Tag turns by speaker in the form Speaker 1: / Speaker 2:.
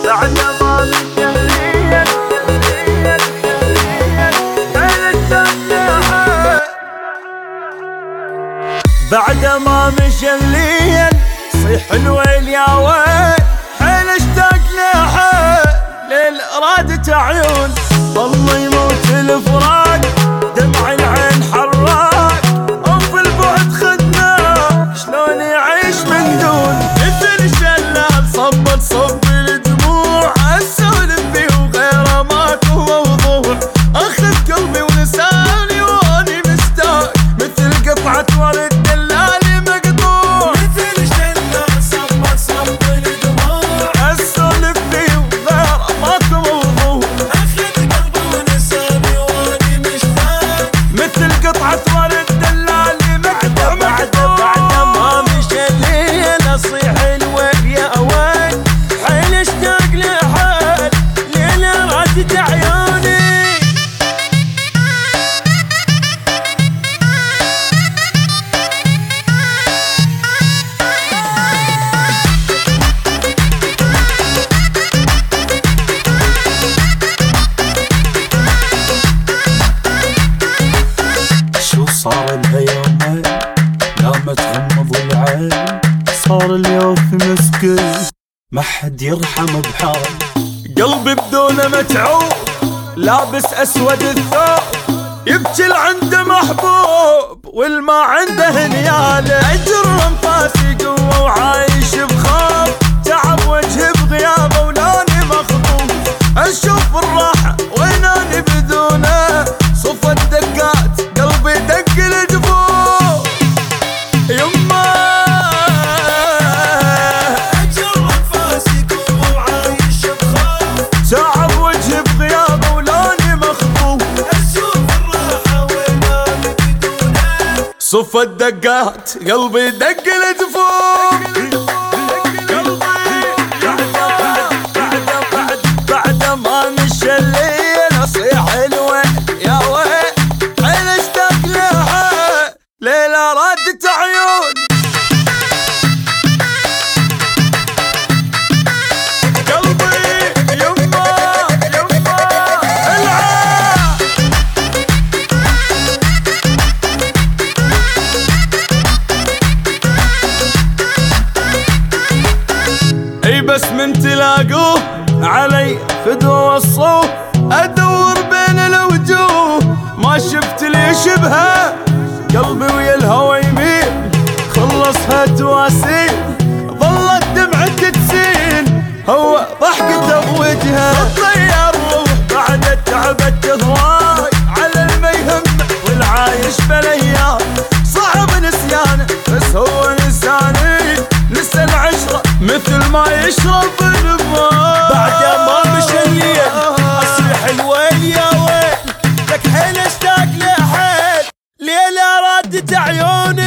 Speaker 1: بعد ما مشى الليل بعد ما مشى الليل صيح الويل يا ويل، حيل اشتاق لحيل ليل رادت عيون. والله يموت الفراق دمع العين حراق، وفي البعد خدناه شلون يعيش من دون. مثل شلال صب صب الدموع، اسولف فيه وغيره ماكو موضوع. اخذ قلبي ولساني واني مستاق، مثل قطعة ورد دلالي مقطوع. مثل شلال صب صب الدموع، اسولف فيه وغيره ماكو موضوع. اخذ قلبي ولساني واني مستاق، مثل قطعة ورد دلالي مقطوع. بعد ما مشى الليل اصيح الويل يا ويل، حيل اشتاق لحيل ليل رادت عيوني.
Speaker 2: شو صار الهيامين لا ما تغمض العين، صار اليوم في مسكين ما حد يرحم بحال.
Speaker 1: قلبي بدونه متعوب لابس اسود الثوب، يبكي عنده محبوب والما عنده نياله. اجر انفاسي قوه وعايش بخوف، تعب وجهي بغيابه ولاني مخطوف. اشوف الراحه ويناني بدونه، صف الدقات قلبي دق الجفوف. يما اجر انفاسي قوه وعايش بخوف، تعب وجهي بغيابه ولاني مخطوف. اشوف الراحه ويناني بدونه، صف الدقات قلبي دق الجفوف. بعد ما مشى الليل اصيح الويل يا ويل، حيل اشتاق لحيل ليلة رادت عيون. قلبي يما العين. اي بس من تلاقوه علي فدوى الصوف، ادور بين الوجوه ما شفت لي شبهه. قلبي ويا الهوى يميل خلصها تواسيل، ظلت دمعة تسيل هو ضحكته بوجهه. الطير روح بعد التعب التهواي، على الما يهمه والعايش بالايام. صعب نسيانه بس هو نساني، نسى العشره مثل ما يشرب الماء.
Speaker 2: بعد ما مشى الليل اصيح الويل يا ويل، لك حيل اشتاق لحيل ليلة رادت عيوني.